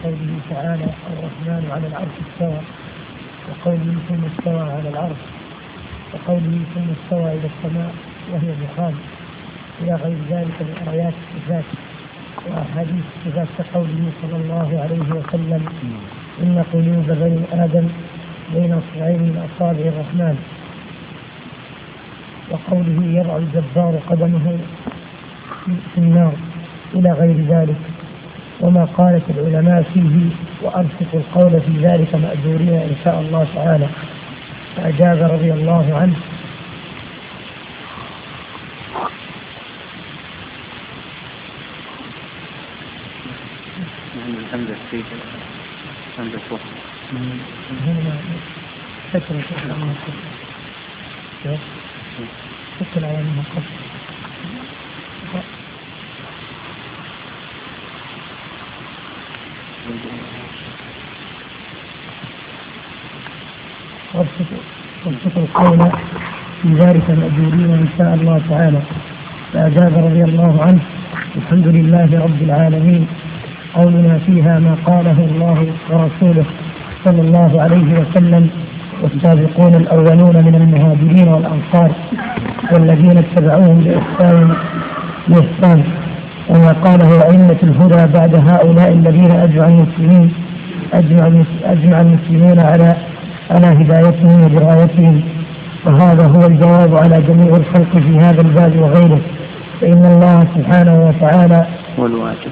قوله تعالى الرحمن على العرش استوى، وقوله ثم استوى على العرش، وقوله ثم استوى إلى السماء وهي دخان، إلى غير ذلك من آيات الصفات وأحاديث الصفات كقوله صلى الله عليه وسلم إن قلوب بني آدم بين أصبعين من أصابع الرحمن، وقوله يضع الجبار قدمه في النار، إلى غير ذلك. وما قالت العلماء فيه وأبسط القول في ذلك مأجورين إن شاء الله تعالى. فأجاب رضي الله عنه وابسط القول في ذلك مأجورين إن شاء الله تعالى. فأجاب رضي الله عنه الحمد لله رب العالمين، قولنا فيها ما قاله الله ورسوله صلى الله عليه وسلم والسابقون الأولون من المهاجرين والأنصار والذين اتبعوهم بإحسان، وما قاله أئمة الهدى بعد هؤلاء الذين أجمع المسلمون على هدايتهم ودرايتهم. وهذا هو الجواب على جميع الخلق في هذا الباب وغيره، فإن الله سبحانه وتعالى هو الواجب،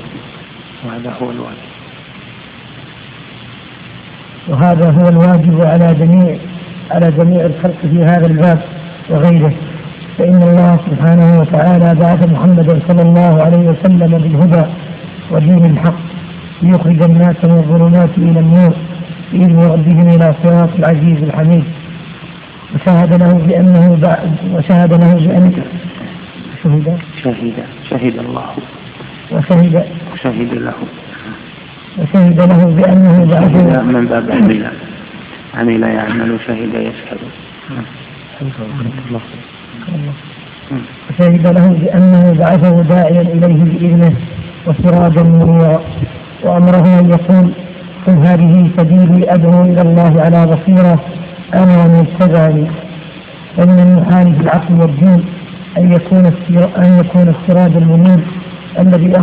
وهذا هو الواجب على جميع الخلق في هذا الباب وغيره، فإن الله سبحانه وتعالى بعث محمدا صلى الله عليه وسلم بالهدى ودين الحق ليخرج الناس من الظلمات إلى النور بإذن ربهم إلى صراط العزيز الحميد. وشهد له بأنه شهد له بأنه بعثه من باب عمل يعمل شهد يشهد. وشهد له بأنه بعثه داعيا إليه بإذنه وسراجا منيرا، وأمره أن يقول قل هذه سبيلي أدعو إلى الله على بصيرة أنا ومن اتبعني. ومن المحال في العقل والدين أن يكون السراج المنير الذي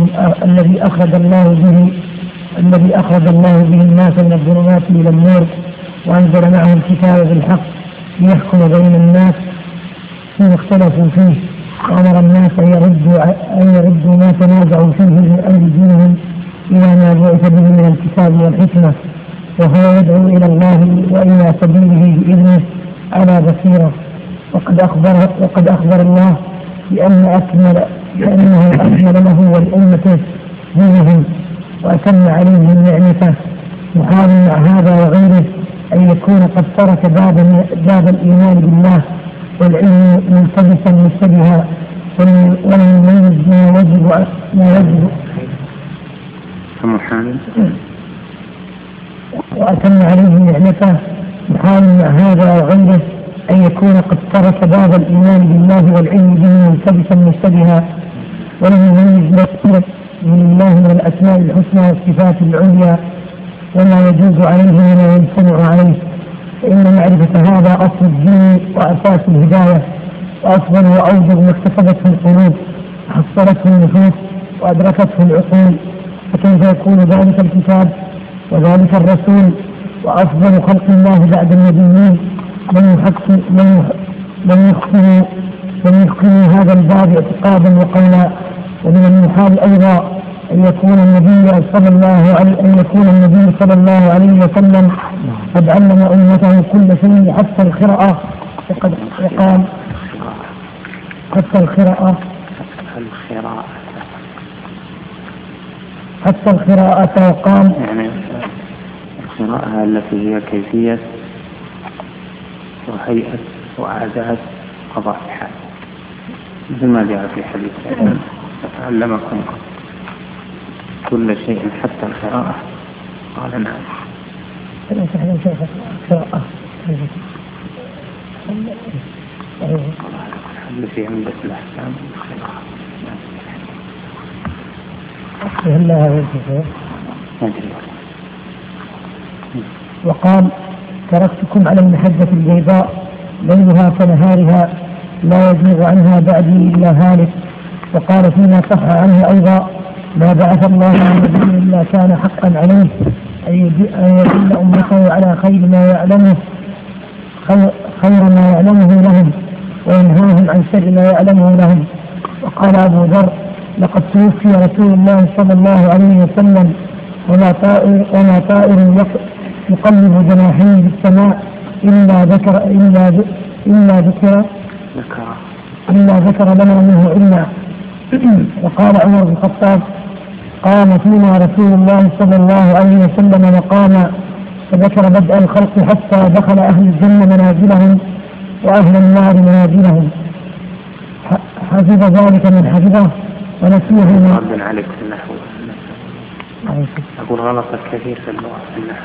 أخرج الله به الناس من الظلمات إلى النور، وأنزل معه الكتاب بالحق ليحكم بين الناس فيما اختلفوا فيه، وأمر الناس أن يردوا ما تنازعوا فيه من أمر دينهم إلى ما بعث به من الكتاب والحكمة، وهو يدعو إلى الله وإلى سبيله بإذنه على بصيرة. وقد أخبر الله بأنه أكمل له ولأمته دينهم وأتم عليهم نعمته. محال مع هذا وغيره أن يكون قد ترك باب الإيمان بالله والعلم ملتبسا مشتبها ولم يميز ما يجب وأتم عليهم نعمته. محال مع هذا وغيره أن يكون قد ترك باب الإيمان بالله والعلم به ملتبسا مشتبها ولم يميز من الله من الأسماء الحسنى والصفات العليا وما يجوز عليه وما يمتنع عليه، فإن معرفة هذا أصل الدين وأساس الهداية، وأفضل وأوجب ما اكتسبته القلوب وحصلته النفوس وأدركته العقول. فكيف يكون ذلك الكتاب وذلك الرسول وأفضل خلق الله بعد النبيين من يحكموا هذا الباب اعتقادا وقولا. ومن المحال أيضا أن يكون النبي صلى الله عليه وسلم قد علم أمته كل شيء حتى القراءة، وقد قام حتى القراءة وقام يعني القراءة التي هي كيفية وهيئة وعادات قضاء الحال، مثل ما جاء في حديث علمكم كل شيء حتى القراءة. قال نعم. التي عندك الأحكام هلا وقال تركتكم على المحجة البيضاء ليلها كنهارها لا يزيغ عنها بعدي إلا هالك. وقال فيما صح عنه أيضا ما بعث الله من نبي إلا كان حقا عليه أن يدل أمته على خير ما يعلمه لهم وينهاهم عن شر ما يعلمه لهم. وقال أبو ذر لقد توفي رسول الله صلى الله عليه وسلم وما طائر يقلب جناحيه بالسماء إلا ذكر لنا منه علما. وقال عمر بن الخطاب قام فينا رسول الله صلى الله عليه وسلم مقاما فذكر بدء الخلق حتى دخل أهل الجنة منازلهم وأهل النار منازلهم. حفظ ذلك من حفظه ونسيه من ربنا عليك في النحو. أقول غلطة كثير في اللغة في النحو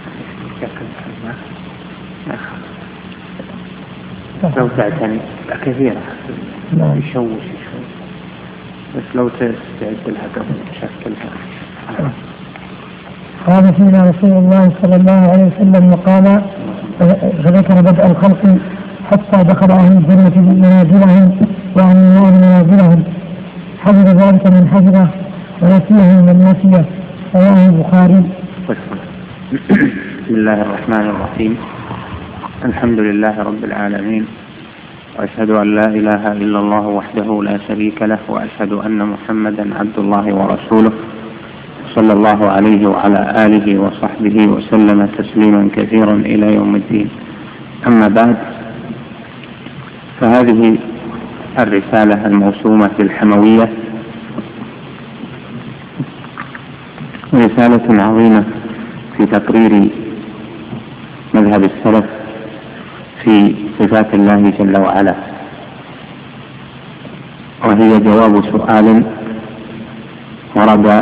لو تعتني كثيرة يشوش بس لو تستعد لها قبل تشكلها. قام فينا رسول الله صلى الله عليه وسلم وقال فذكر بدء الخلق حتى دخل أهل الجنة منازلهم وأهل النار منازلهم. حفظ ذلك من حفظه ونسيه من نسيه. رواه البخاري. بسم الله الرحمن الرحيم. الحمد لله رب العالمين، وأشهد أن لا إله إلا الله وحده لا شريك له، وأشهد أن محمدا عبد الله ورسوله صلى الله عليه وعلى آله وصحبه وسلم تسليما كثيرا إلى يوم الدين. أما بعد، فهذه الرسالة الموسومة الحموية رسالة عظيمة في تقرير مذهب السلف في صفات الله جل وعلا، وهي جواب سؤال ورد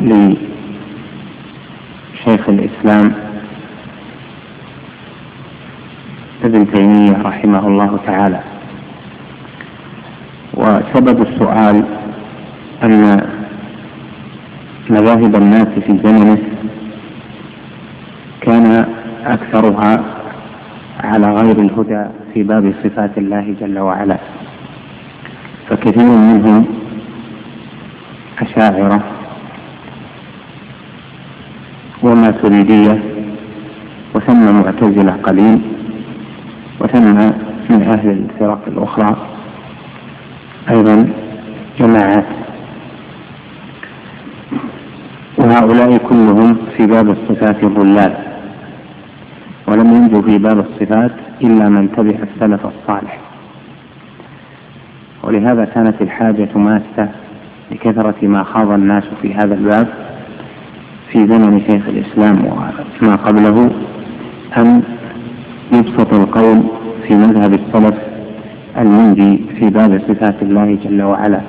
لشيخ الإسلام ابن تيمية رحمه الله تعالى. وسبب السؤال أن مذاهب الناس في زمنه كان أكثرها على غير الهدى في باب صفات الله جل وعلا، فكثير منهم أشاعرة وماتريدية، وثم معتزلة قليل، وثم من أهل الفرق الأخرى أيضا جماعات، وهؤلاء كلهم في باب الصفات ضلال، ولم ينجو في باب الصفات إلا من تبع السلف الصالح. ولهذا كانت الحاجة ماسة لكثرة ما خاض الناس في هذا الباب في زمن شيخ الإسلام وما قبله أن يبسط القول في مذهب السلف المنجي في باب صفات الله جل وعلا.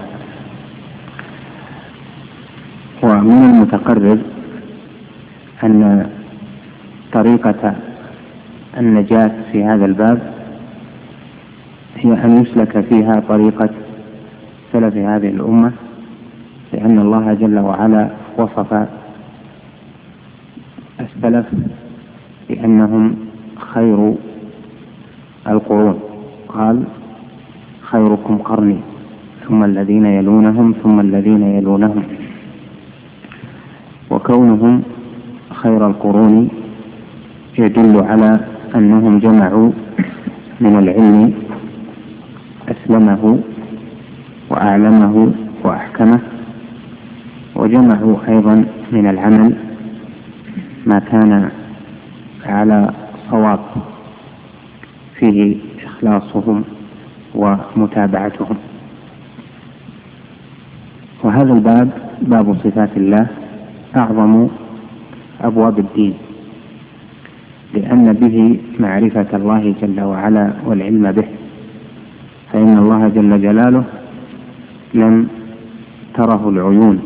ومن المتقرر أن طريقة النجاة في هذا الباب هي أن يسلك فيها طريقة سلف هذه الأمة، لأن الله جل وعلا وصف السلف بأنهم خير القرون، قال خيركم قرني ثم الذين يلونهم ثم الذين يلونهم. وكونهم خير القرون يدل على أنهم جمعوا من العلم أسلمه وأعلمه وأحكمه، وجمعوا أيضا من العمل ما كان على صواب فيه إخلاصهم ومتابعتهم. وهذا الباب باب صفات الله أعظم أبواب الدين، لأن به معرفة الله جل وعلا والعلم به، فإن الله جل جلاله لم تره العيون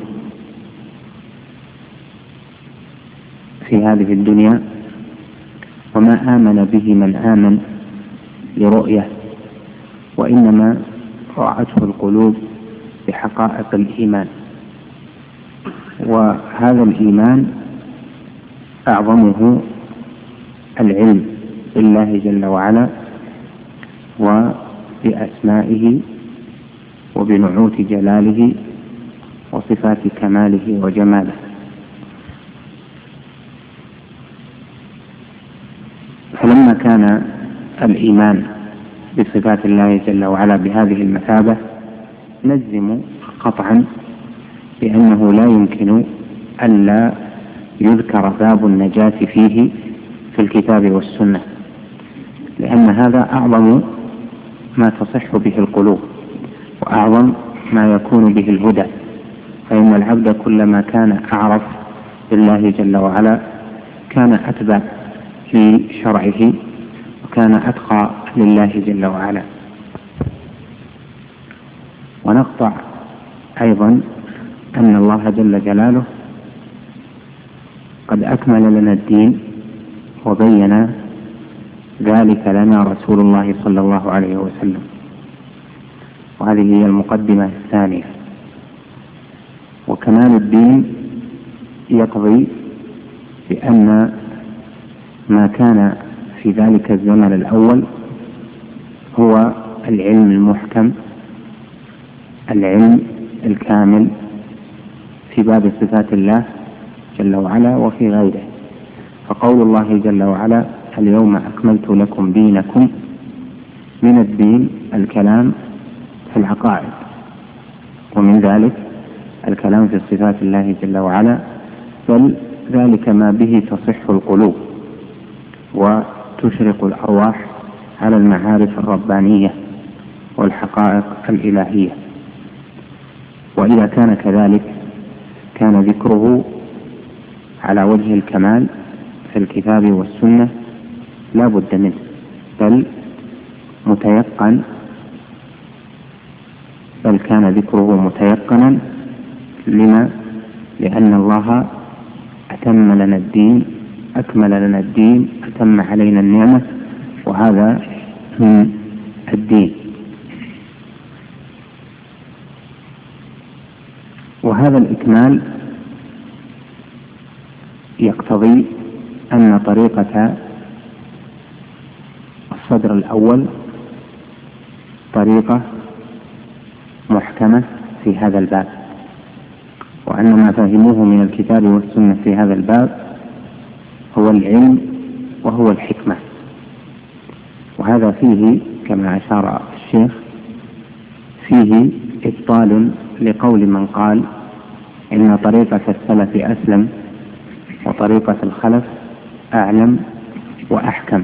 في هذه الدنيا، وما آمن به من آمن لرؤية، وإنما رأته القلوب بحقائق الإيمان. وهذا الإيمان أعظمه العلم بالله جل وعلا وبأسمائه وبنعوت جلاله وصفات كماله وجماله. فلما كان الإيمان بصفات الله جل وعلا بهذه المثابة نجزم قطعا بأنه لا يمكن ألا يذكر باب النجاة فيه في الكتاب والسنة، لأن هذا أعظم ما تصح به القلوب وأعظم ما يكون به الهدى. فإن العبد كلما كان أعرف بالله جل وعلا كان أتبع لشرعه وكان أتقى لله جل وعلا. ونقطع أيضا أن الله جل جلاله قد أكمل لنا الدين وبين ذلك لنا رسول الله صلى الله عليه وسلم، وهذه هي المقدمة الثانية. وكمال الدين يقضي بأن ما كان في ذلك الزمن الأول هو العلم المحكم، العلم الكامل في باب صفات الله جل وعلا وفي غيره. فقول الله جل وعلا اليوم أكملت لكم دينكم، من الدين الكلام في العقائد، ومن ذلك الكلام في صفات الله جل وعلا، بل ذلك ما به تصح القلوب وتشرق الأرواح على المعارف الربانية والحقائق الإلهية. وإذا كان كذلك كان ذكره على وجه الكمال في الكتاب والسنة لا بد منه، بل متيقن، بل كان ذكره متيقنا لأن الله أتم لنا الدين، أكمل لنا الدين، أتم علينا النعمة، وهذا من الدين. وهذا الإكمال يقتضي أن طريقة الصدر الأول طريقة محكمة في هذا الباب، وأن ما فهموه من الكتاب والسنة في هذا الباب هو العلم وهو الحكمة. وهذا فيه كما أشار الشيخ فيه إبطال لقول من قال إن طريقة السلف أسلم وطريقة الخلف أعلم وأحكم.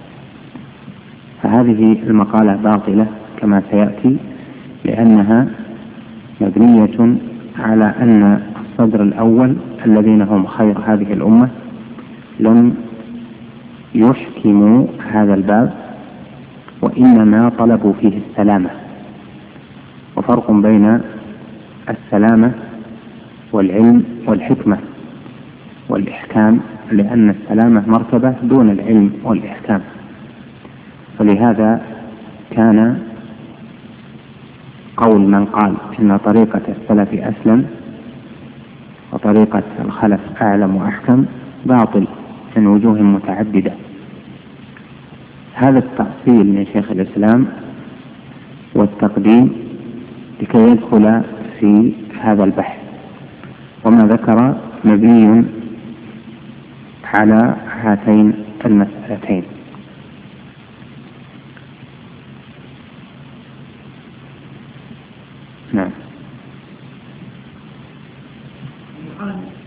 فهذه المقالة باطلة كما سيأتي، لأنها مبنية على أن الصدر الأول الذين هم خير هذه الأمة لم يحكموا هذا الباب، وإنما طلبوا فيه السلامة. وفرق بين السلامة والعلم والحكمة والإحكام، لأن السلامة مرتبة دون العلم والإحكام. فلهذا كان قول من قال إن طريقة السلف أسلم وطريقة الخلف أعلم وأحكم باطل من وجوه متعددة. هذا التأصيل من شيخ الإسلام والتقديم لكي يدخل في هذا البحث، وما ذكر مبني على هاتين المسألتين. نعم.